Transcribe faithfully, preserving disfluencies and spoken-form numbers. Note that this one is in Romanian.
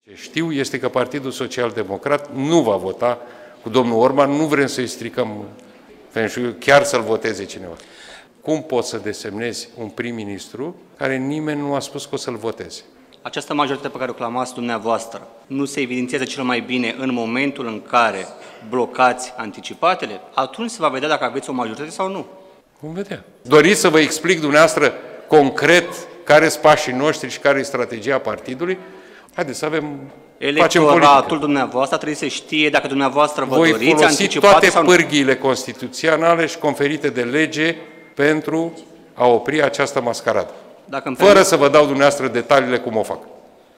Ce știu este că Partidul Social Democrat nu va vota cu domnul Orban, nu vrem să-i stricăm, pentru chiar să-l voteze cineva. Cum poți să desemnezi un prim-ministru care nimeni nu a spus că o să-l voteze? Această majoritate pe care o clamați dumneavoastră nu se evidențiază cel mai bine în momentul în care blocați anticipatele? Atunci se va vedea dacă aveți o majoritate sau nu. Vom vedea. Doriți să vă explic dumneavoastră concret care sunt pașii noștri și care e strategia partidului? Haideți să avem... Electoratul dumneavoastră trebuie să știe dacă dumneavoastră vă Voi doriți folosi anticipate toate sau nu. pârghiile constituționale și conferite de lege pentru a opri această mascaradă. Dacă îmi Fără să vă dau dumneavoastră detaliile cum o fac.